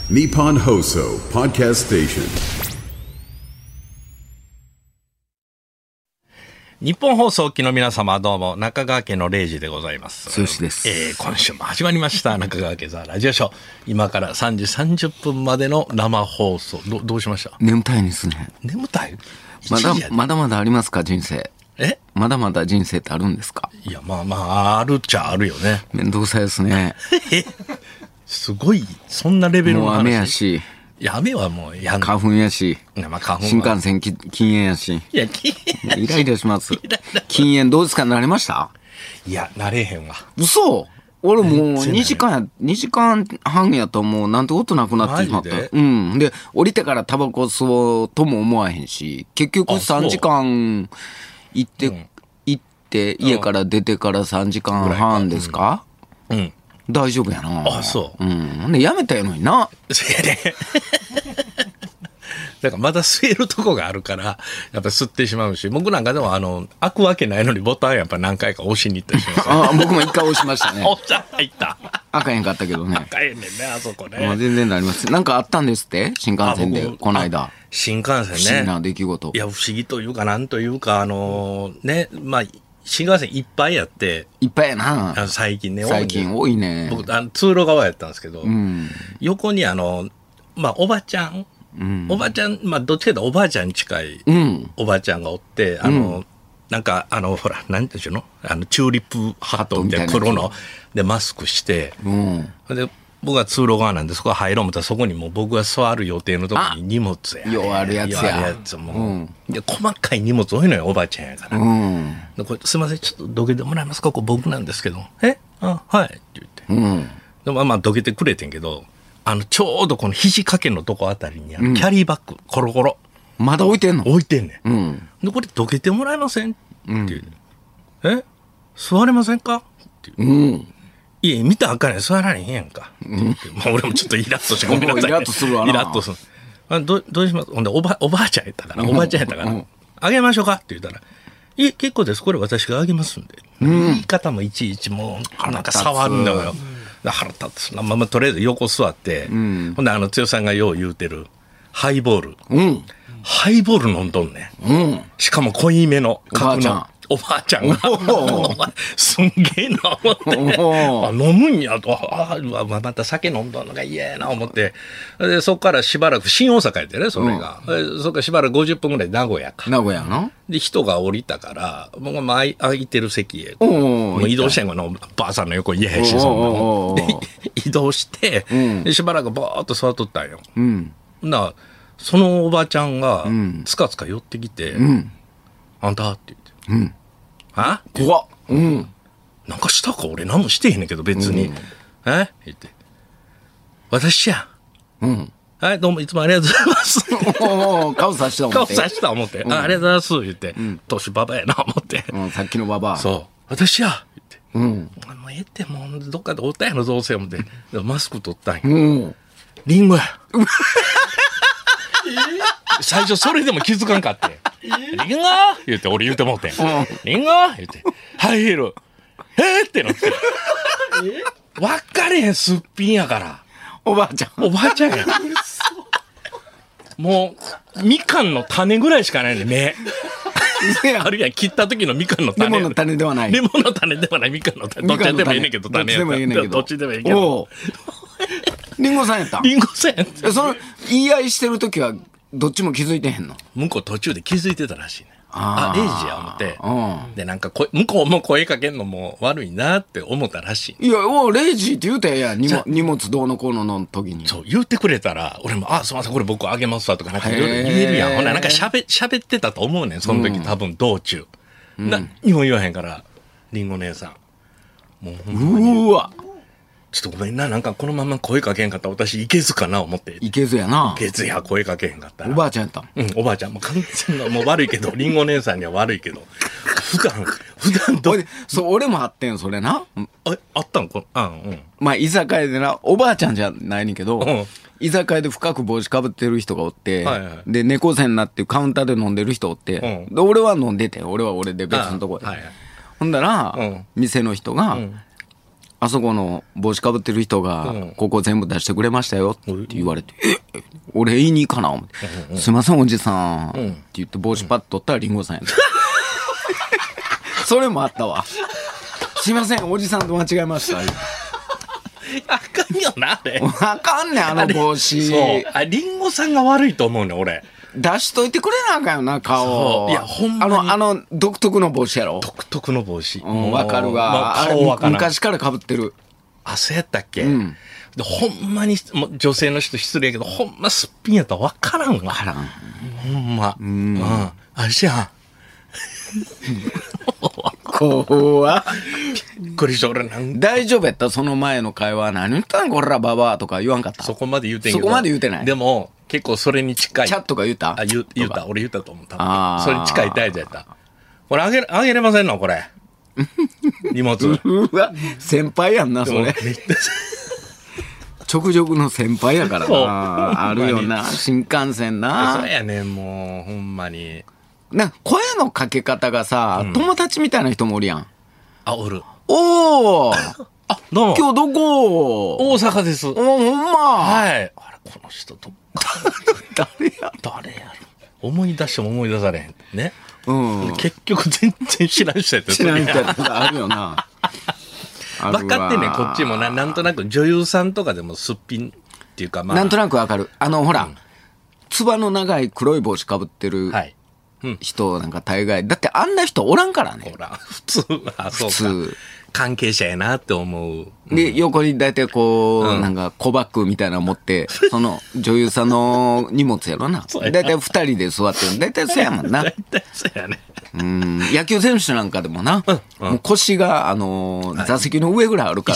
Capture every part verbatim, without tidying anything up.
Nippon Hoso Podcast Station。 日本放送機の皆様どうも、中川家のれいじでございます。 剛です。 えー、今週も始まりました中川家ザラジオショー。今からさんじさんじゅっぷんまでの生放送。どどうしました？ 眠たいですね。 眠たい？ まだまだまだありますか、人生？ え？ まだまだ人生ってあるんですか？ いや、まあまああるっちゃあるよね。 面倒くさいですね。 え、すごいそんなレベルの話。 もう雨やし。 いや、雨はもうやん花粉やし、 まあ、花粉新幹線き禁煙やし。 いや、禁煙イライラします。禁煙どうですか？慣れました？ いや、慣れへんわ。 嘘？俺もうにじかんや、にじかんはんやともうなんてことなくなってしまった。うん。で、降りてからタバコ吸おうとも思わへんし、結局さんじかん行って、うん、行って、家から出てからさんじかんはんですか？ うん。うん大丈夫やな。 あ、そう。 うん。で、やめたやのにな。 そやね。だからまだ吸えるとこがあるから、やっぱ吸ってしまうし、僕なんかでもあの、開くわけないのにボタンやっぱ何回か押しに行ったりします、ね。 あ僕も一回押しましたね。 押しちゃ入った。 開かへんかったけどね。 開かへんねんね、あそこね。 まあ、全然なります。なんかあったんですって新幹線で、この間。 新幹線ね。 不思議な出来事。 いや、不思議というか、なんというか、あのー、ね、まあ、新幹線いっぱいやって。 いっぱいやな。 あの最近ね、 最近多いね。 僕、あの通路側やったんですけど、 うん、 横にあの、まあ、おばちゃん、うん、おばちゃん、まあ、どっちかというとおばあちゃんに近いおばちゃんがおって、うん、あの、なんか、あの、ほら、なんていうのあの、チューリップハットみたいな黒の、で、マスクして、うん、で、僕は通路側なんで、そこ入ろう思ったら、そこにもう僕が座る予定のところに荷物や。 ようあるやつや。 ようあるやつもう、うん、で細かい荷物多いのよ、おばあちゃんやから。うん、でこれすいません、ちょっとどけてもらえますか？ここ僕なんですけど。えあ、はい。って言って。うん、でまあまあ、どけてくれてんけど、あの、ちょうどこの肘掛けのとこあたりに、あのキャリーバッグ、うん、コロコロ。 まだ置いてんの？ 置いてんねん。 うん、 で、これどけてもらえませんって言う、うん。え座れませんかって言う。うんいや、見たらあかんやん、座られへんやんか。うん、まあ、俺もちょっとイラッとしてごめんなさい、ね。 イラッとするわな。 イラッとする。あど, どうしますほんでおば、おばあちゃんやったから、おばあちゃんやったから、うん、あげましょうかって言ったら、いえ、結構です。これ私があげますんで。うん、言い方もいちいちもう、なんか触るんだよ。腹立つな。まあまあ、とりあえず横座って、うん、ほんで、あの、剛さんがよう言うてる、ハイボール。うん、ハイボール飲んどんねん。うん、しかも濃いめの。 おばあちゃん。 おばあちゃんが、すんげえな、思って、あ飲むんやと、ああ、また酒飲んだのが嫌やな、思って、でそこからしばらく、新大阪やってね、それが。うん、そこからしばらくごじゅっぷんぐらい名古屋か。 名古屋ので、人が降りたから、僕が空いてる席へ、もう移動してんの、ばあさんの横嫌やし、そんなの。で、移動して、うん、でしばらくばーっと座っとったんよ。うん、なそのおばちゃんが、つかつか寄ってきて、うん、あんたって言って。うん。あ怖っ。うん。 なんかしたか俺何もしてへんねんけど別に。うん、え言って。私や。うん。はい、どうもいつもありがとうございます。 おお顔さした思って。 顔さした思って。うん、あ, ありがとうございます。言って。うん、年ババやな思って。 うん、さっきのババア。 そう。私や。言って。うん。もうええって、もうどっかでおったやろ、どうせ思って。マスク取ったんや。うん。リンゴや。最初それでも気づかんかって。リンゴ言って、俺言うてもうてん。リンゴ言って、ハイヒール。えーってなって。分かれへん、すっぴんやから。 おばあちゃん。 おばあちゃんや。もう、みかんの種ぐらいしかないね、目。あるいは切った時のみかんの種。 レモンの種ではない。 レモンの種ではない、みかんの種。どっちでもいいねんけど、種やった。どっちでもいいねんけど。どっちでもいいけど。 リンゴさんやった。 リンゴさんやった。 その、言い合いしてる時は、どっちも気づいてへんの？ 向こう途中で気づいてたらしいね。ああ、レイジや思って。うん、で、なんかこ、向こうも声かけんのも悪いなって思ったらしい。 いや、おレイジって言うたらええやん。荷物どうのこうのの時に。 そう、言ってくれたら、俺も、あ、すいません、これ僕あげますわとか、なんかいろいろ言えるやん。ほんならなんか喋、喋ってたと思うねん、その時、うん、多分道中。うん、何にも言わへんから、リンゴ姉さん。もうほんまに。 うわ。 ちょっとごめんな、なんかこのまま声かけへんかったら私いけずかな思って。 いけずやな。 いけずや、声かけへんかったら。 おばあちゃんやった。 うん、おばあちゃん。もう完全な、もう悪いけど、リンゴ姉さんには悪いけど。普段、普段どうそう、俺もあってん、それな。 あ、あったんこあ、うん。 まあ、居酒屋でな、おばあちゃんじゃないねんけど、うん、居酒屋で深く帽子かぶってる人がおって、はいはい、で、猫背になってカウンターで飲んでる人おって、うん、で、俺は飲んでて、俺は俺で別のとこで。はいはい、ほんだら、うん、店の人が、うんあそこの帽子かぶってる人が、 うんここ全部出してくれましたよって言われて、え俺言いに行かな思って、うんうん、すいませんおじさん、うん、って言って帽子パッと取ったらリンゴさんやった、うん、それもあったわ。すいませんおじさんと間違えましたあかんよなあれ。 あかんねんあの帽子。 そうあリンゴさんが悪いと思うね俺。 出しといてくれなあかんよな顔。 いやほんまにあのあの独特の帽子やろ。 独特の帽子。 うんわかるわ。まあ、顔わからん。昔から被ってる。 あそうやったっけ。 うん、 でほんまにもう女性の人失礼やけどほんますっぴんやったらわからんわ。 わからん。 ほんま。 うん。うん、 あれじゃん。 怖っ。 びっくりした俺なん大丈夫やったその前の会話何言ったんこらババアとか言わんかった。 そこまで言うてんけどそこまで言うてない。 でも結構それに近いチャットが言ったあ言う言うた俺言ったと思う多分それに近い大事やったこれあげあげれませんのこれ荷物うわ先輩やんなそれ直々の先輩やからなあるよな新幹線なそうやねんもうほんまにな声のかけ方がさ、うん、友達みたいな人もおるやん。 あおるおおあどうも今日どこ大阪ですおほんまはいあれこの人と誰や誰やろ思い出しても思い出されへんね、 うん、 結局全然知らん人やった知らん人やったあるよな分かってねこっちも な, なんとなく女優さんとかでもすっぴんっていうかまあなんとなく分かるあのほら、うん、つばの長い黒い帽子かぶってる、はいうん、人なんか大概だってあんな人おらんからねおらん普通あそうか普通関係者やなって思う。 で、うん、横に大体こう、うん、なんか小バッグみたいなの持って、その女優さんの荷物やろな。大体二人で座ってる。大体そうやもんな。 大体そうやね。 うん。野球選手なんかでもな、うんうん、もう腰が、あのー、座席の上ぐらいあるから、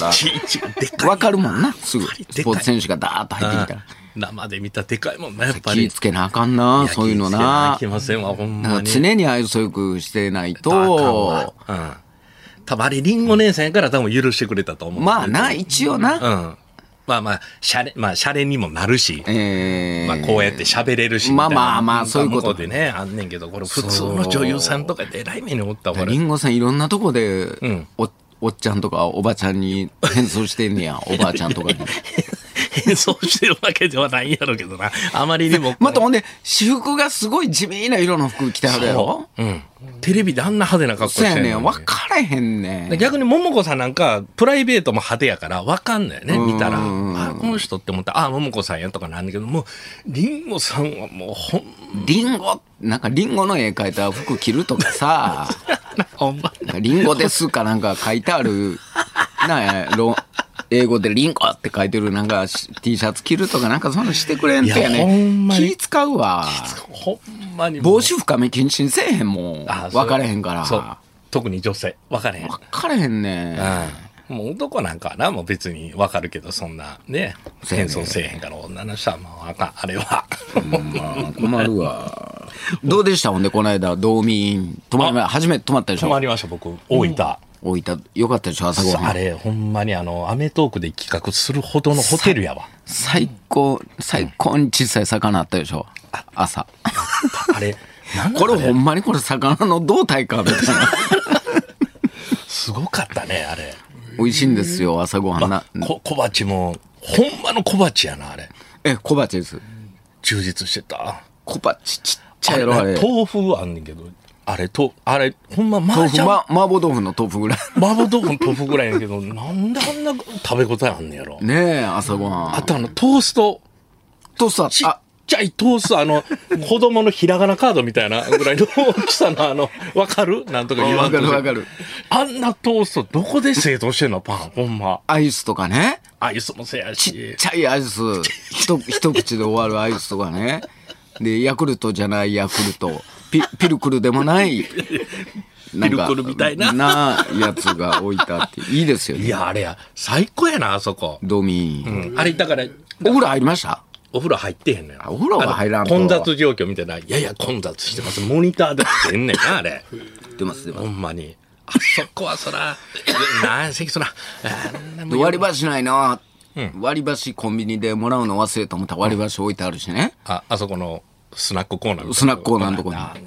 わかるもんな、すぐ。スポーツ選手がダーッと入ってきたら。 生で見たでかいもんな、やっぱり。 気ぃつけなあかんな、そういうのな。 気ぃつけなあきませんわ、ほんまに。 常に愛想よくしてないと、 うん。多分あれ、リンゴ姉さんやから多分許してくれたと思う。 まあな、一応な。 うん。まあまあ、シャレ、まあ、シャレにもなるし、えー、まあ、こうやって喋れるし、 まあまあまあ、そういうことでね、あんねんけど、これ普通の女優さんとかで偉い目におったわ。 リンゴさんいろんなとこで、うん、お、おっちゃんとかおばちゃんに変装してんねや、おばあちゃんとかに。 変装してるわけではないやろうけどな。あまりにも。 またほんで、私服がすごい地味な色の服着てはるやろ。 う。うん。テレビであんな派手な格好してるのに。 そうやねん。分かれへんねん。 逆に桃子さんなんか、プライベートも派手やから分かんないよね、見たら。あ、この人って思ったら、あ、桃子さんやとかなんだけど、もう、リンゴさんはもうほん、 リンゴ、なんかリンゴの絵描いた服着るとかさ、 ほんまリンゴですかなんか書いてある、なや、英語でリンゴって書いてるなんか T シャツ着るとかなんかそんなのしてくれんってやね。気使うわ。 ほんまに。 帽子深め禁止にせえへんもん。分かれへんから。 そう。特に女性。分かれへん。 分かれへんね。 うん。もう男なんかはな、もう別に分かるけど、そんなね、変装せえへんから女の人はもうあかん、あれは。 まあ、困るわ。どうでしたほんで、この間、道民、泊まり、初めて泊まったでしょ。 泊まりました、僕。大分。 大分、よかったでしょ、朝ごはん。 あれ、ほんまにあの、アメトークで企画するほどのホテルやわ。 最高、最高に小さい魚あったでしょ、朝。 あれ、 なんだこれほんまにこれ魚の胴体かみたいな。 すごかったね、あれ。 美味しいんですよ、朝ごはんな。 こ小鉢も、ほんまの小鉢やな、あれ。 え、小鉢です。 充実してた。 小鉢ちっちゃいやろ、あれ。 豆腐あんねんけど。あれと、あれ、ほんま、 豆腐、ま、麻婆豆腐の豆腐ぐらい。 麻婆豆腐の豆腐ぐらいやけど、なんであんな食べ応えあんねやろ。 ねえ、朝ごはん。 あとあの、トースト。 トースト、 ちっちゃいトースト、あの、子供のひらがなカードみたいなぐらいの大きさのあの、わかるなんとか言わんと。 わかるわかる。 あんなトースト、どこで製造してんのパン、ほんま。 アイスとかね。 アイスもせやし。 ちっちゃいアイス。一一口で終わるアイスとかね。で、ヤクルトじゃないヤクルト。ピ, ピルクルでもないピルクルみたいななやつが置いてあっていいですよね。 いやあれや最高やなあそこドミー、 うん、あれだからお風呂入りました？ お風呂入ってへんねん。 お風呂は入らんと混雑状況みたいな。いやいや混雑してますモニターで出んねんなあれ出ます出ますほんまにあそこはそらなんせそら割り箸ないな、うん、割り箸コンビニでもらうの忘れた思ったら割り箸置いてあるしね、 うん、ああそこのスナックコーナースナックコーナーのとこに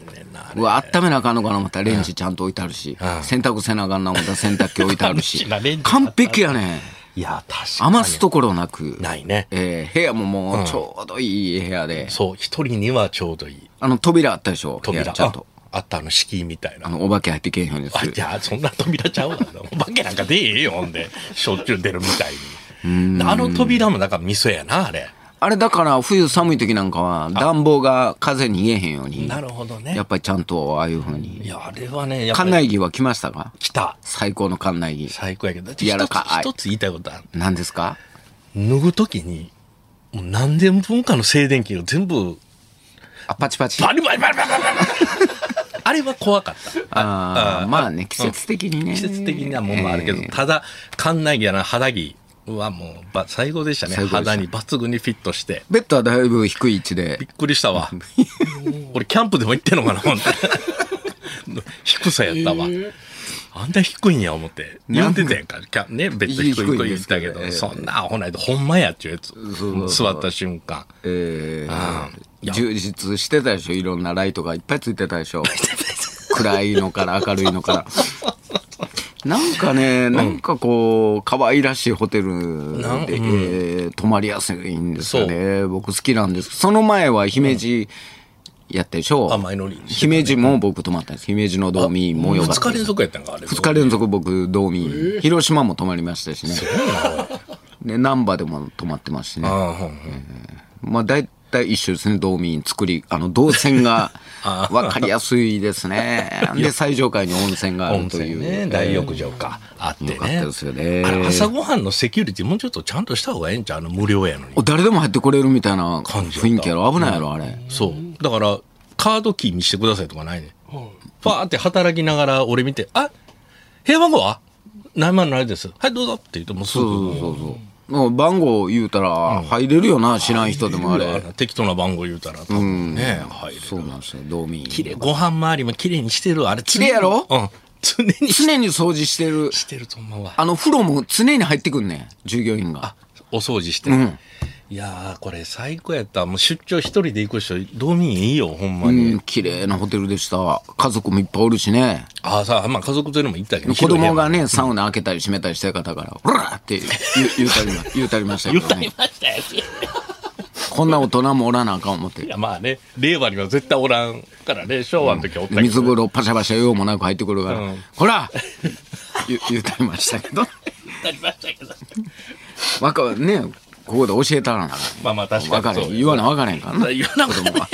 うわ、温めなあかんのかな思ったらレンジちゃんと置いてあるし、 うん洗濯せなあかんな思ったら洗濯機置いてあるしレンジ、 完璧やね。 いや、確かに。 余すところなく。 ないね。 えー部屋ももうちょうどいい部屋で。 そう、一人にはちょうどいい。 あの、扉あったでしょ扉。 部屋ちゃんと。 ああった、あの、敷居みたいな。 あの、お化け入ってけえへんようにすあ、 るい。や、そんな扉ちゃうわ。お化けなんか出えへんよ、ほんで。しょっちゅう出るみたいに。あの扉もだから味噌やな、あれ。 あれだから冬寒い時なんかは暖房が風逃げへんように。 なるほどね。 やっぱりちゃんとああいう風いに。 や、あれはね、やっぱ館り。 内着は来ましたか？ 来た。 最高の館内着。 最高やけど。 柔らかい一つ、一つ言いたいことある。 何ですか？ 脱ぐときに、もう何千分かの静電気が全部、 あ、パチパチ。 バリバリバリバリバリあれは怖かった。 ああ、まあね、季節的にね。 季節的なもんもあるけど、 えーただ、館内着やな、肌着はもうば、最高でしたね。 最高でした肌に抜群にフィットして。 ベッドはだいぶ低い位置でびっ。くりしたわ。俺、キャンプでも行ってんのかな、ほんと低さやったわ。あんな低いんや思って。言ってたやんか。キャンね、ベッド低いと言ってたけど、 低いんですけどそんなアホないと、ほんまやっちゅうやつ。 そうそう座った瞬間。 えーいや充実してたでしょ。いろんなライトがいっぱいついてたでしょ。暗いのから明るいのから。なんかね、なんかこう、可愛らしいホテルで、 なんうんえー泊まりやすいんですよね。僕好きなんです。その前は姫路やったでしょ。 あマイノリ姫路も僕泊まったんです。姫路の道民もよかったです。 二日連続やったんか、あれ。 二日連続僕道民、広島も泊まりましたしね。で難波でも泊まってますしね。 ああ、うんうんまあ大体一緒ですね、道民作り。あの、動線が分かりやすいですね。で、最上階に温泉があ温るという。 泉ね、大浴場か。あってね。 よかったですよねあれ朝ごはんのセキュリティもうちょっとちゃんとした方がええんちゃうあの無料やのに。 誰でも入ってこれるみたいな感じやった雰囲気やろ。危ないやろ、あれ。 そう。だから、カードキー見せてくださいとかないね。パーって働きながら俺見て、あ部屋番号は何万のあれです。はい、どうぞって言ってもうすぐ。 そうそうそう。もう番号言うたら入れるよな、知らん人でもあれ。 適当な番号言うたら多分ね、入る。 そうなんですよ、道民。 綺麗。ご飯周りも綺麗にしてる。あれ、 綺麗やろうん。常にし常に掃除してる。 してると思うわ。 あの、風呂も常に入ってくんねん、従業員が。 お掃除して。 うんいやー、これ最高やった。もう出張一人で行く人、道民いいよ、ほんまうに。 ん、綺麗なホテルでした。家族もいっぱいおるしね。 ああ、さあ、まあ家族連れも行ったけど。 子供がね。 ね、サウナ開けたり閉めたりしてる方から、ほらって言う言うたりま、言うたりましたけ言ったりどね。 ましたよ。 こんな大人もおらなあかん思ってい。や、まあね、令和には絶対おらんからね、昭和の時はおったけど。 水風呂パシャパシャ用もなく入ってくるから、 うんほら言う言うたりましたけど。 言ったりましたけど。 わかね、ここで教えたらな。 まあまあ確かに。 わかれん。言わなわかれんからな。 言わな子供は。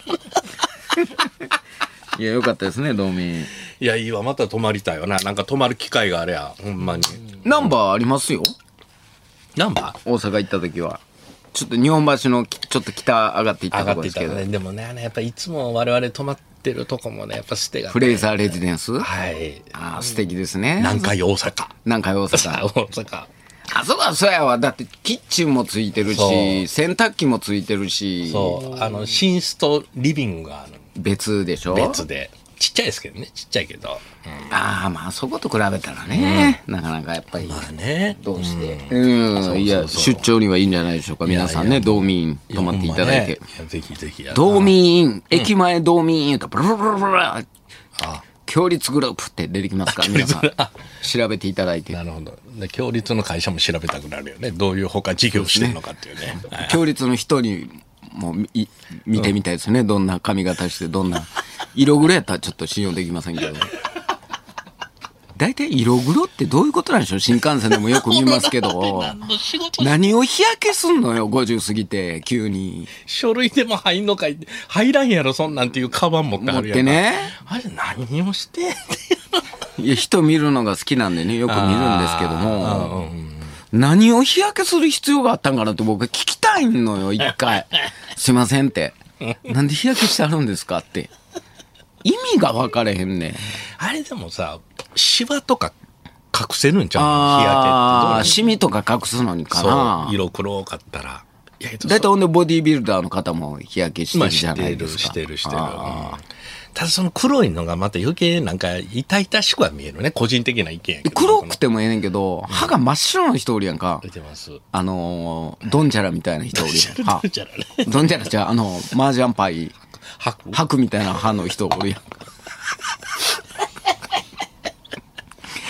いや、よかったですね、道民。 いや、いいわ、また泊まりたいわな。なんか泊まる機会があれや、ほんまに。 ナンバーありますよ。 ナンバー大阪行った時は。ちょっと日本橋のきちょっと北上がっていった上がとこですけど。 っていたらね。でもね、やっぱいつも我々泊まってるとこもね、やっぱ捨てが、ね。 フレイザーレジデンス。 はい。 ああ、素敵ですね。 南海大阪。 南海大阪。 大阪。 あそこはそうやわ。だってキッチンもついてるそうし、洗濯機もついてるし、 そう。あの、寝室とリビングがある別でしょ。 別で。ちっちゃいですけどね、ちっちゃいけど。 ああ、まあそこと比べたらね、なかなかやっぱり。 まあね。 どうして。うん。いや、出張にはいいんじゃないでしょうか。皆さんね、道民泊まっていただいて。 や、ぜひぜひや。 道民、駅前道民言うと、ブルブルブルブルあ強立グループって出てきますから、皆さん。調べていただいて。 なるほど。で、共立の会社も調べたくなるよね。どういう他事業してるのかっていうね。はい強立の人にもい見てみたいですね。どんな髪型して、どんな。色黒やったらちょっと信用できませんけど。大体色黒ってどういうことなんでしょう。新幹線でもよく見ますけど。 仕事何を日焼けすんのよ、ごじゅう過ぎて、急に。 書類でも入んのかい入らんやろ、そんなんっていうカバン持って持っあるやんか。 てね。 あれ何をしてんねんいや、人見るのが好きなんでね、よく見るんですけどあーも。 うん何を日焼けする必要があったんかなって僕は聞きたいのよ、一回。すいませんって。なんで日焼けしてあるんですかって。意味が分かれへんねん。 あれでもさ、シワとか隠せるんちゃうのあ日焼けってどうなあ、 のシミとか隠すのにかそうな。 色黒かったら。いやけどだいたいほんでボディービルダーの方も日焼けしてまあ、 るじゃしてる、 ないですか。 してる、してる。 あうんただその黒いのがまた余計なんか痛々しくは見えるね。個人的な意見やけーど。 黒くてもええねんけど、歯が真っ白な人おるやんか出。てます。 あのー、ドンジャラみたいな人おるやん。歯じゃらね。 ドンジャラじゃあ、あの、麻雀パイ、 吐く白みたいな歯の人おるやんか。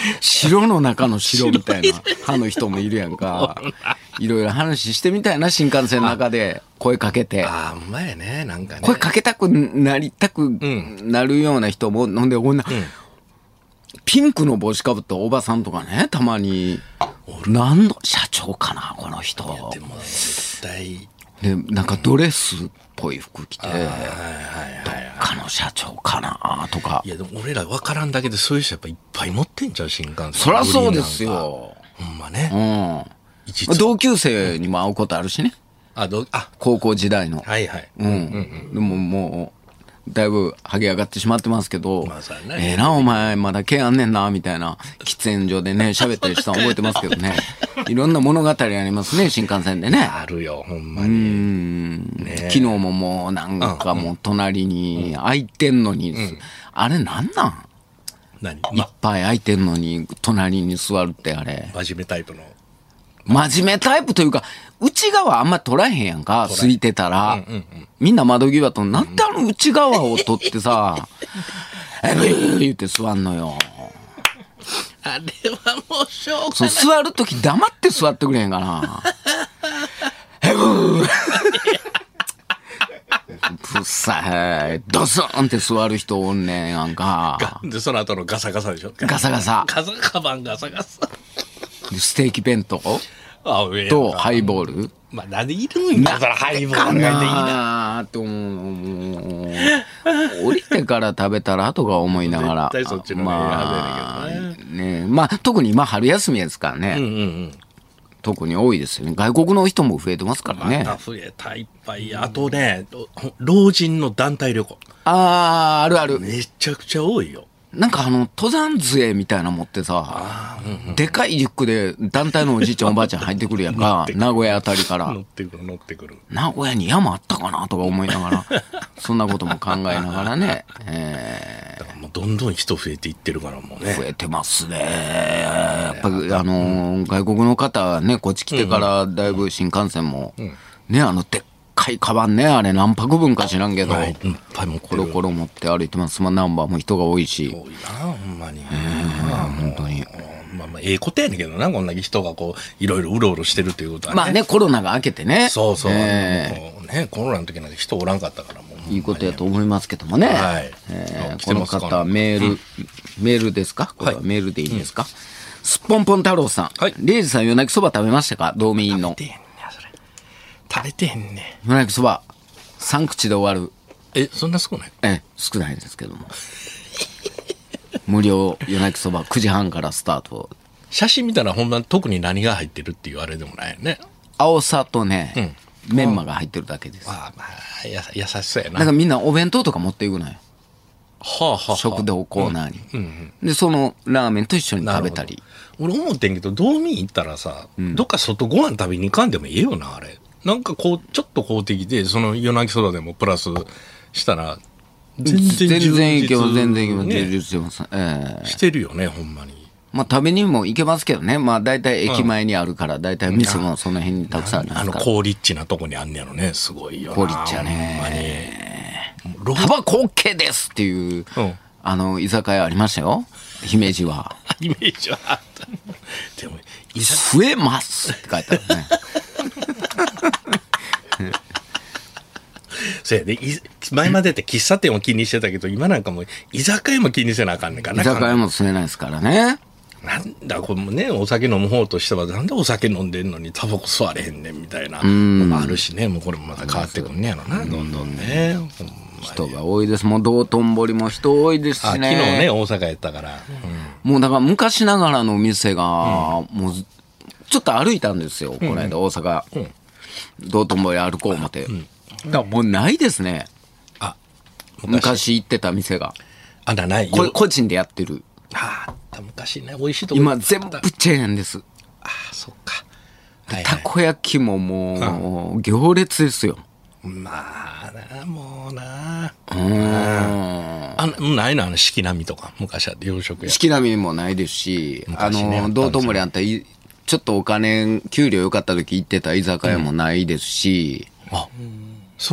城の中の城みたいな派の人もいるやんか。いろいろ話してみたいな、新幹線の中で声かけて。 ああ、うまいね、なんかね。 声かけたくなりたくなるような人も、なんでこんな、うん、ピンクの帽子かぶったおばさんとかね、たまに。何の社長かな、この人。 でも絶対。 で、なんかドレスっぽい服着て、どっかの社長かなとか。 いや、でも俺ら分からんだけでそういう人やっぱいっぱい持ってんじゃん、新幹線。 そりゃそうですよ。 ほんまね。 うん。同級生にも会うことあるしね。 あ、ど、あ、 高校時代の。 はいはい。 うん。うんうん、でももう、だいぶ剥げ上がってしまってますけど、 まあね、 ええな、お前、まだ毛あんねんな、みたいな、喫煙所でね、喋ったりしたの覚えてますけどね。いろんな物語ありますね、新幹線でね。 あるよ、ほんまに。 うん、ね、昨日ももうなんかもう隣に空いてんのに、うんうん、あれなんなん何、 いっぱい空いてんのに隣に座るってあれ。 真面目タイプの。 真面目タイプというか、内側あんま取らへんやんか、空いてたら。うんうんうん、みんな窓際と、なんであの内側を取ってさ、えブー言って座んのよ。 あれはもうしょうがない。 そう、座るとき黙って座ってくれへんかな。えブーふっさい、ドスンって座る人おんねんやんか。 で、その後のガサガサでしょ。 ガサガサ。 ガサカバンガサガサ。 ステーキ弁当とハイボール。 まあ、なんでいるんだからハイボールがいいなと思う。降りてから食べたらとか思いながら。 絶対そっちの方がいいはずやけどね。ね、まあ特に今春休みですからね。うんうんうん、特に多いですよね。外国の人も増えてますからね。 また増えたいっぱい。あとね、老人の団体旅行。 ああ、あるある。 めちゃくちゃ多いよ。 なんかあの、登山杖みたいなの持ってさ、うんうん、でかいリュックで団体のおじいちゃんおばあちゃん入ってくるやんか、名古屋あたりから。 乗ってくる乗ってくる。 名古屋に山あったかなとか思いながら、そんなことも考えながらね。えー、だからもうどんどん人増えていってるからもうね。 増えてますね。やっぱりあのー、外国の方はね、こっち来てからだいぶ新幹線も、うんうん、ね、あの、でっかいカバンね、あれ何泊分か知らんけど、はい、いっぱいもコロコロ持って歩いてます。まあ、ナンバーも人が多いし。 多いな、ほんまに。 えー、本当に。 まあまあ、ええことやねんけどな、こんだけ人がこう、いろいろうろうろしてるということはね。 まあね、コロナが明けてね。 そうそう。 えー、ね、コロナの時なんて人おらんかったからもう。 いいことやと思いますけどもね。はい。えー、この方はメール、うん、メールですかこれはメールでいいんですか、はい、すっぽんぽん太郎さん。はい。レイジさん、夜泣きそば食べましたか道民の。 食べてへんねそれ。食べてへんね夜泣きそば。さん口で終わる。 え、そんな少ない？ え、少ないんですけども。無料夜泣きそばくじはんからスタート。 写真見たらほんま特に何が入ってるっていうあれでもないよね。 青さとね、うん、メンマが入ってるだけです。 ああ、まあ、や優しそうやな。 なんかみんなお弁当とか持っていくのよ。 はあはあはあ、 食堂コーナーに、うんうんうん。で、そのラーメンと一緒に食べたり。 俺思ってんけど、道民行ったらさ、うん、どっか外ご飯食べに行かんでもいいよな、あれ。なんかこう、ちょっと公的で、その夜泣きそばでもプラスしたら、 全然全然いけます、全然いけます、充実してます。えー、してるよね、ほんまに。 まあ食べにも行けますけどね。まあ大体駅前にあるから、大体店もその辺にたくさんありますから。 あの、高リッチなとこにあんねやろね、すごいよな。 高リッチやね。タバコ OK ですっていう、うん、あの、居酒屋ありましたよ。姫路は。 イメージはあった。でも、 増えますって書いてあるね。 そうやで、前までって喫茶店を気にしてたけど、今なんかもう居酒屋も気にせなあかんねんからね。居酒屋も吸えないですからね。 なんだ、これもね、お酒飲む方としては、なんでお酒飲んでんのにタバコ吸われへんねんみたいなのもあるしね、もうこれもまた変わってくんねやろな、どんどんね。 人が多いです。もう道頓堀も人多いですしね。 昨日ね、大阪やったから。 うん、もうだから昔ながらの店が、もうちょっと歩いたんですよ、この間大阪。うん、道頓堀歩こう思って。うんだからもうないですね。あ、昔行ってた店が。 あらないよ。個人でやってる。 ああ、昔ね、美味しいとこ今全部チェーンです。 ああ、そっか。 はいはい、たこ焼きももう、うん、行列ですよ。 まあな、もうな。うん。あ、ないのあの、四季並みとか、昔は洋食屋。 四季並みもないですし、ね、あの、道頓堀あんた、ちょっとお金、給料良かった時行ってた居酒屋もないですし。 うん、あ、そうなんや。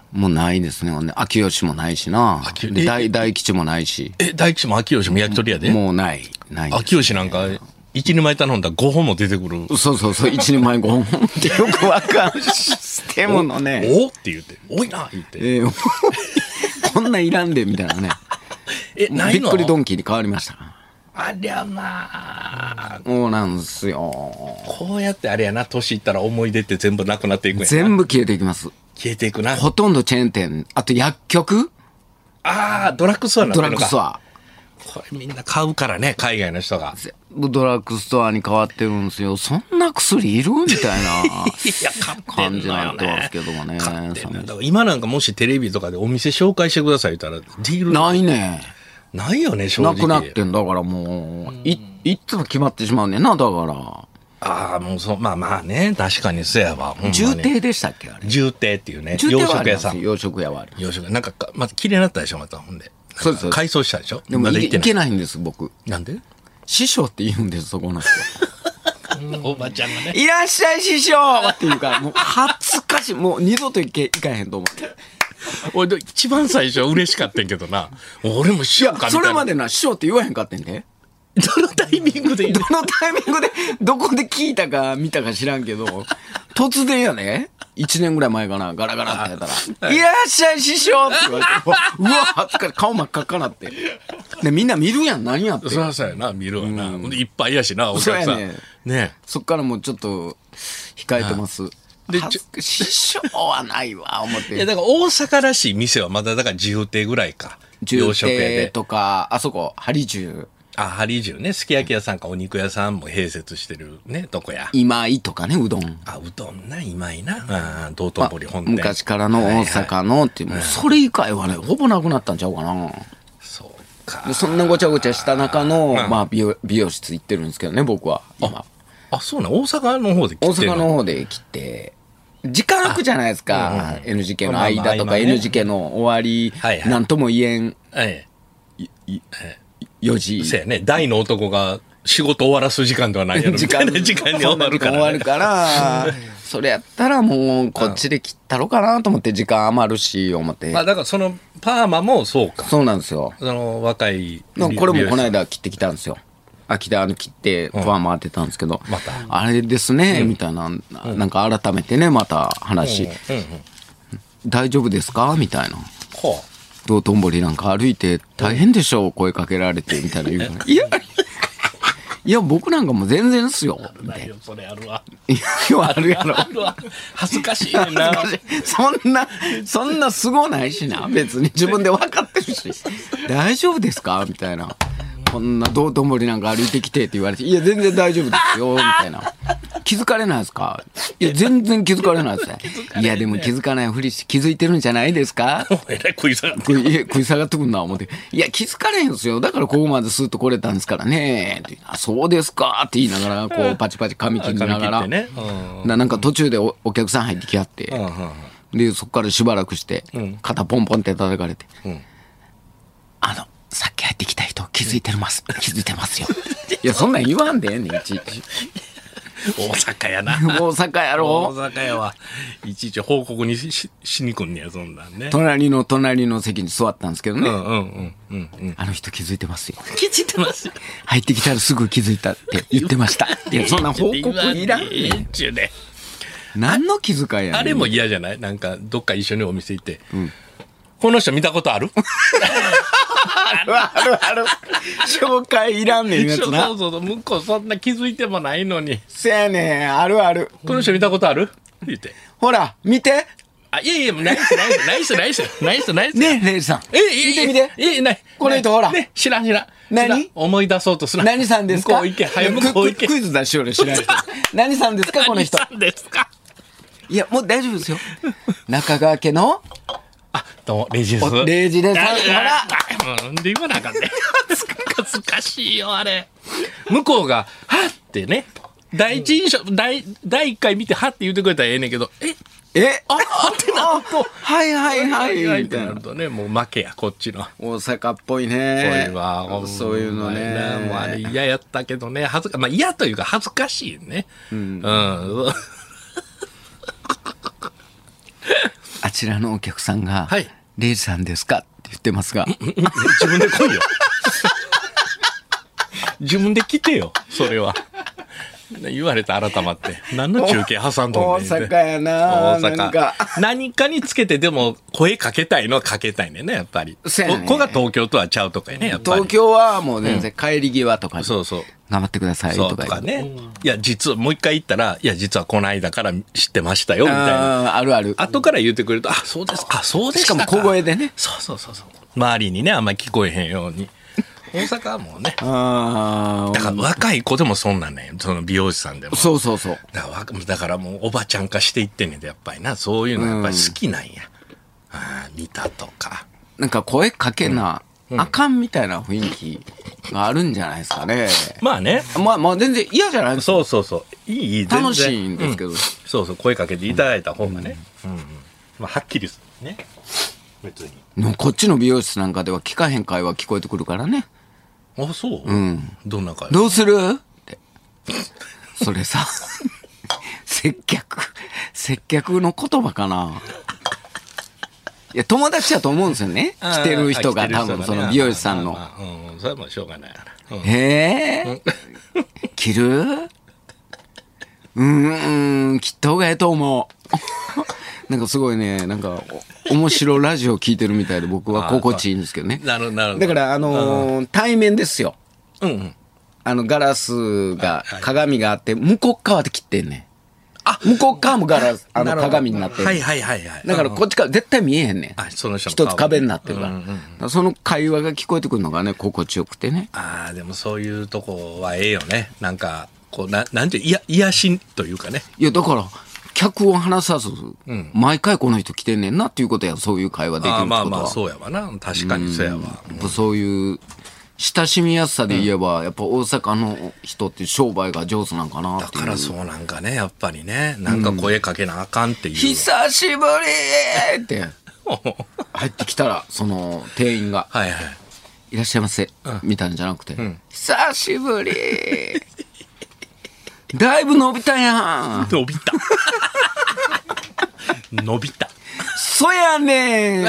もうないですね。秋吉もないしな。で大大吉もないし。 え、大吉も秋吉も焼き鳥やで。 もうない。ない、 ね。秋吉なんか、一人前頼んだらごほんも出てくる。 そうそうそう、一人前ごほんってよくわかるシステムのね。 おおって言って、多いな、言って。えー、 こんないらんで、みたいなね。 え、ないの？ びっくりドンキーに変わりました。 ありゃまあ。 そうなんですよ。 こうやってあれやな、年いったら思い出って全部なくなっていくんやな。 全部消えていきます。 消えていくな。 ほとんどチェーン店。あと薬局？ ああ、ドラッグストアなんだ。 ドラッグストア。 これみんな買うからね、海外の人が。 全部ドラッグストアに変わってるんですよ。そんな薬いるみたいな感じになってますけどもね。 今なんかもしテレビとかでお店紹介してください言ったら、ディールないね。 ないよね、正直。 なくなってんだからもう、い、いつも決まってしまうねんな、だから。 ああ、もうそう、まあまあね、確かにそうやわ。 重亭でしたっけあれ。 重亭っていうね、 洋食屋さん。洋食屋はある。 洋食屋。なんか、また綺麗になったでしょ、また、ほんで。そうです。改装したでしょ。 でもいけないんです、僕。 なんで？ 師匠って言うんです、そこの人。 おばちゃんがね。 いらっしゃい、師匠っていうか、もう恥ずかしい。もう二度と行け、行かへんと思って。 俺、一番最初は嬉しかったんけどな。俺も師匠かみたいな。 それまでな、師匠って言わへんかってんで。 どのタイミングでどのタイミングで、どこで聞いたか見たか知らんけど、突然やね、一年ぐらい前かな、ガラガラってやったら、いらっしゃい師匠って言われて、うわ、恥ずかしい、顔真っ赤っかなって。で、みんな見るやん、何やって。 そうそうやな、見るわな。うん、いっぱいやしな、お客さん。そうやね。ね。 そっからもうちょっと、控えてます。で、師匠はないわ、思って。 いや、だから大阪らしい店はまだ、だから重亭ぐらいか。 重亭とか、あそこ、ハリ重。 あ、ハリ重ね。すき焼き屋さんかお肉屋さんも併設してるね、とこや。 今井とかね、うどん。 あ、うどんな、今井な。ああ、道頓堀本店。 昔からの大阪のっていう、はいはい、それ以外はね、ほぼなくなったんちゃうかな。 そうか。 でそんなごちゃごちゃした中の、まあ美容、美容室行ってるんですけどね、僕は。今。 あ、あそうな、大阪の方で切って大阪の方で切って、時間空くじゃないですか。うん、エヌジーケー の間とか、エヌジーケー の終わり、はいはい、なんとも言えん。はい。いいよじ。 そうやね。大の男が仕事終わらす時間ではないやろ。時間時間に終わるから、ね。 終わるから、それやったらもうこっちで切ったろかなと思って時間余るし、思って。 まあだからそのパーマもそうか。 そうなんですよ。 その若い。 これもこの間切ってきたんですよ。秋田に切ってパーマ当てたんですけど、うん、またあれですね、うん、みたいな、うん、なんか改めてね、また話。うんうんうん、大丈夫ですかみたいな。はあ道頓堀なんか歩いて大変でしょう、声かけられてみたいな言うからいやいや僕なんかもう全然っすよみたいな。 それあるわ。 いやあるやろ。 あるわ。恥ずかしいな。 そんなそんなすごないしな、別に自分で分かってるし大丈夫ですかみたいな。こんな道頓堀なんか歩いてきてって言われて、いや全然大丈夫ですよみたいな。気づかれないですか？いや全然気づかれないですね。いやでも気づかないふりして気づいてるんじゃないですか？ えらい食い下がっていや食い下がってくんな思って、いや気づかれへんすよ、だからここまでスーッと来れたんですからねって、あそうですかって言いながらこうパチパチ髪切りながら、ね、な, なんか途中で お, お客さん入ってきはって、でそこからしばらくして肩ポンポンって叩かれて、うん、あのさっき入ってきた人気づいてます気づいてますよいやそんなん言わんでええねんいちいち大阪やな大阪やろ大阪やわいちいち報告に し, しに来んねやそんなんね。 隣の隣の席に座ったんですけどね、 うんうんうんうんうん、 あの人気づいてますよ気づいてますよ入ってきたらすぐ気づいたって言ってましたいやそんな報告いらんねんちゅうね。 何の気遣いやねん。 あれも嫌じゃない？なんかどっか一緒にお店行って、うん、この人見たことあるあるあるある紹介いらんねんやつな。 そうそうそう向こうそんな気づいてもないのに。 せやねんあるある。 この人見たことある言ってほら見て。 あいやいやナイスナイスナイスナイスナイスナイスねえレイジさんえ見て見てええないこの人ほらね知らん知らん何思い出そうとする何さんですか。 向こう行け早向こう行けクイズ出しようよ知らん人何さんですかこの人。 何さんですか。 いやもう大丈夫ですよ中川家のあ、どうも、レイジです。 レイジです。ほらなんで言わなあかんね。恥ずかしいよ、あれ。向こうが、はってね、第一印象、第、第一回見て、はって言ってくれたらええねんけど、ええあ、はってなると、 はいはいはい。 はいってなるとね、もう負けや、こっちの。 大阪っぽいね。 そういうわ、 そういうのね。 もうあれ嫌やったけどね、恥ずか、まあ嫌というか恥ずかしいね。うん。うんあ、 ちらのお客さんが、 はい、 レイジさんですかって言ってますが。 自分で来いよ。自分で来てよ、それは。言われた改まって。何の中継挟んどんねん。 大阪やな大阪。なんか何かにつけてでも声かけたいのはかけたいねんね、やっぱり。 そうやね。 ここが東京とはちゃうとかやね、やっぱり。 東京はもう全然帰り際とかに、うん、 そうそう。 頑張ってくださいとか。 そうとかね。いや、実はもう一回言ったら、いや、実はこの間から知ってましたよ、みたいな。 あ, あるある。 後から言ってくれると、あ、そうですか、そうでしたか。 しかも小声でね。 そうそうそうそう。周りにね、あんまり聞こえへんように。大阪はもうね。 あだから若い子でもそんなんね、その美容師さんでも。 そうそうそう。 だから、だからもうおばちゃん化していってんねんで、やっぱりな。そういうのやっぱり好きなんや。うん、あ見たとか。 なんか声かけな、うん、あかんみたいな雰囲気があるんじゃないですかね。 まあね。 まあまあ全然嫌じゃないですか。 そうそうそう。いい、いい、 楽しいんですけど、うん。 そうそう、声かけていただいた方がね。うんうんうん、まあはっきりするね。別に。 こっちの美容室なんかでは聞かへん会話聞こえてくるからね。 あ、そう、 うん、 どんな会話？ どうするってそれさ接客接客の言葉かな。いや友達だと思うんですよね、来てる人が多分その美容師さんの。 うん、それはもうしょうがないな、うん、 えー、切る？うーん、切った方がええと思う。なんかすごいね、なんか面白ラジオ聞いてるみたいで僕は心地いいんですけどね。 なるほどなるほど。 だからあのー、対面ですよ。 うんうん。 あのガラスが鏡があって向こう側で切ってんねん。あ、向こう側もガラスあの鏡になってる。 はいはいはいはい。 だからこっちから絶対見えへんねん。 あ、その人の一つ壁になってるから。 うんうんうん、 その会話が聞こえてくるのがね心地よくてね。 ああでもそういうとこはええよね。なんかこうななんていや癒しというかね。 いやだから。客を話さず、うん、毎回この人来てんねんなっていうことや、そういう会話できるってことは。 あまあまあそうやわな、確かにそうやわ。 うん、そういう親しみやすさで言えば、うん、やっぱ大阪の人って商売が上手なんかなっていう。 だからそうなんかね、やっぱりね、なんか声かけなあかんっていう。うん、 久しぶりって入ってきたらその店員が、 はいはい、 いらっしゃいませ、うん、みたいなんじゃなくて、うん、久しぶり。だいぶ伸びたやん。 伸びた。伸びた。 そやねん。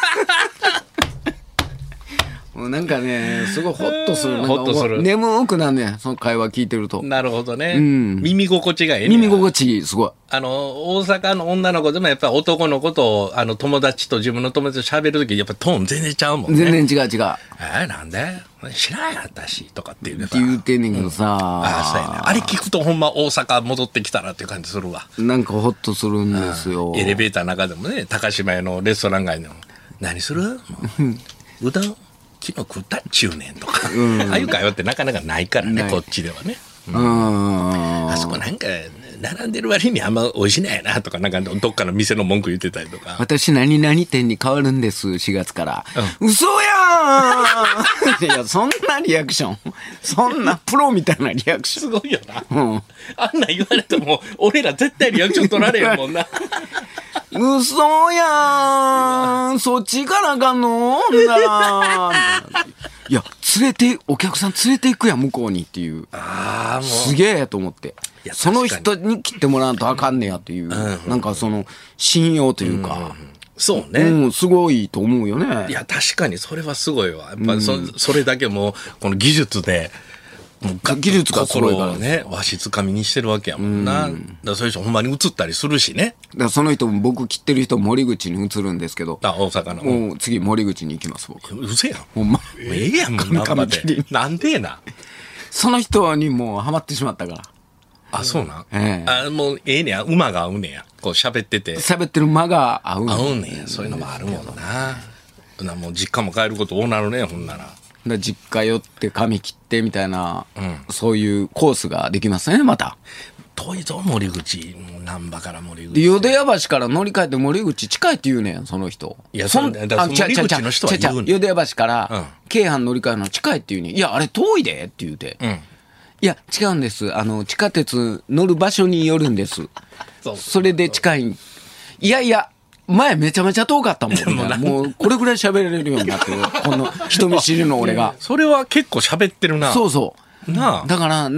もうなんかね、すごいホッとする。 ホッとする。 眠くなんねん、その会話聞いてると。 なるほどね。うん、耳心地がええね。 耳心地いい、すごい。 あの、大阪の女の子でもやっぱり男の子と、あの、友達と自分の友達と喋るとき、やっぱトーン全然ちゃうもんね。 全然違う違う。 えー、なんで知らんやったし、とかっていうね。 って言うてんねんけどさ、うん。 ああ、そうやね。あれ聞くとほんま大阪戻ってきたなっていう感じするわ。 なんかホッとするんですよ。 エレベーターの中でもね、高島屋のレストラン街でも、何するもううどん昨日食ったっちゅうねんとか、うん、ああいう会話ってなかなかないからね、こっちではね。うん、あそこなんか並んでる割にあんま美味しないなとか、なんかどっかの店の文句言ってたりとか。 私何々店に変わるんですしがつから、うん、嘘やん。いやそんなリアクション、そんなプロみたいなリアクションすごいよな、うん、あんな言われても俺ら絶対リアクション取られへんもんな。 嘘やん、そっち行かなあかんのなら。いや連れてお客さん連れて行くやん向こうにっていう。 あもうすげえと思って、その人に切ってもらわんとあかんねやっていう、うんうん、なんかその信用というか、うんうん、 そうね、 うん、すごいと思うよね。 いや確かにそれはすごいわ。やっぱ そ,、うん、それだけもうこの技術でもう技術が心をねわしづかみにしてるわけやもんな、うん、だからそういう人ほんまに映ったりするしね。 だからその人も僕切ってる人森口に移るんですけど、 あ大阪のもう次森口に行きます僕。 うせやんほんまええやんもんななんでやな。 その人にもうハマってしまったから。 あそうなん、 ええ、 あもうええねや馬が合うねやこう喋ってて喋ってる間が合うね合うねや。そういうのもあるもんな。なもう実家も帰ること多なるねほんなら。 実家寄って髪切ってみたいな、うん、そういうコースができますねまた。 遠いぞ森口、難波から森口で淀屋橋から乗り換えて森口近いって言うねんその人。 いやそんだから森口の人は言うねん。 淀屋橋から京阪乗り換えるの近いって言うねん。いやあれ遠いでって言うて、うん、いや違うんです、あの地下鉄乗る場所によるんです。そ, それで近い。いやいや前めちゃめちゃ遠かったもんね。もうこれぐらい喋れるようになってるこの人見知りの俺が。 それは結構喋ってるな。 そうそうなあ。 だからなん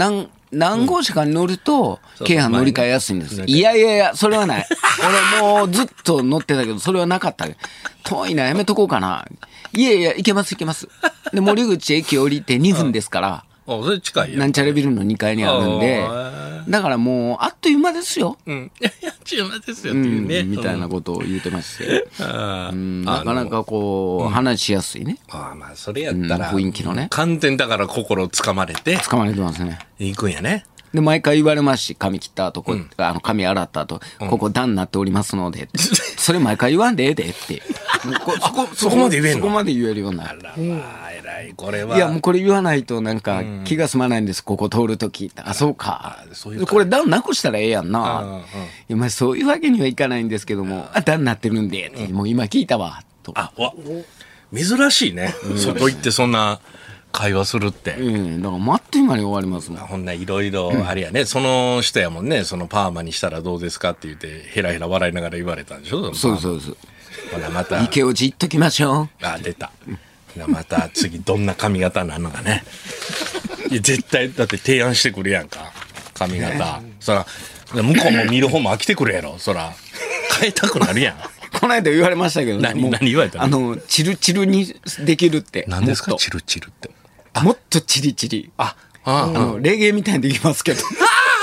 何号車かに乗ると、 うん、 京阪乗り換えやすいんです。いやいやいや、それはない。俺もうずっと乗ってたけど、それはなかった。遠いな、やめとこうかな。いやいや、行けます行けます。で、森口駅降りてにふんですから。 あ、それ近いよ。 なんちゃらビルのにかいにあるんで、だからもう、あっという間ですよ。 うん。いやいや、あっという間ですよっていうね。 うん、みたいなことを言うてまして。 うん、 なかなかこう、話しやすいね。 ああ、まあ、それやったら、 うん、雰囲気のね。 完全だから心をつかまれて。 つかまれてますね。 行くんやね。 で、毎回言われますし、髪切った後、こ、うん、あの、髪洗った後、うん、ここ段になっておりますので、それ毎回言わんでええでって。 そこ、そこまで言えんの？ そこまで言えるようになる。 あらまあ、偉い、これは。 いや、もうこれ言わないとなんか気が済まないんです、ここ通るとき。あ、そうか。そういうこれ段なくしたらええやんな。いや、まあそういうわけにはいかないんですけども、あ、段になってるんで、ってもう今聞いたわ、と。 あ、わ、珍しいね。外行ってそんな。会話するって。 うん、だから、あっという間に終わりますもん。 ほんないろいろ、あれやね、うん、その人やもんね、そのパーマにしたらどうですかって言って、ヘラヘラ笑いながら言われたんでしょ。 そうそうそう。 ほら、また。 池落ち行っときましょう。あ、出た。また次、どんな髪型なのかね。いや、絶対、だって提案してくるやんか。髪型。そら、向こうも見る方も飽きてくるやろ。そら、変えたくなるやん。 この間言われましたけどね。 何、何言われたの？ あの、チルチルにできるって。 何ですかチルチルって。 もっとチリチリ。 あ、あ、 あの、レゲエみたいにできますけど。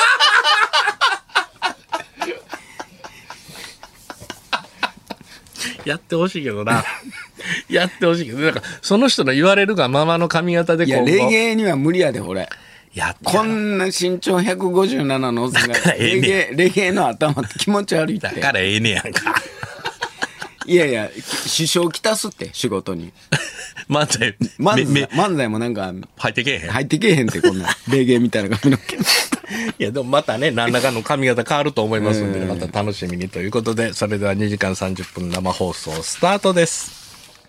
やってほしいけどな。やってほしいけど、なんか、その人の言われるがままの髪型でこう。 いや、レゲエには無理やで、俺。 やこんな身長ひゃくごじゅうななのおっさんが、レゲエ、レゲエの頭って気持ち悪いって。 だからええねやんか。 いやいや、支障きたすって、仕事に。 漫才、 漫才、漫才もなんか、 入ってけえへん。 入ってけえへんって、こんな、レゲエみたいな髪の毛。 いや、でもまたね、何らかの髪型変わると思いますんで、また楽しみにということで、それではにじかんさんじゅっぷん生放送スタートです。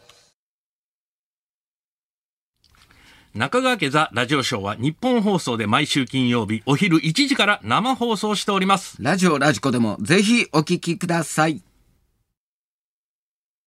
中川家ザラジオショーは日本放送で毎週金曜日お昼いちじから生放送しております。 ラジオラジコでもぜひお聞きください。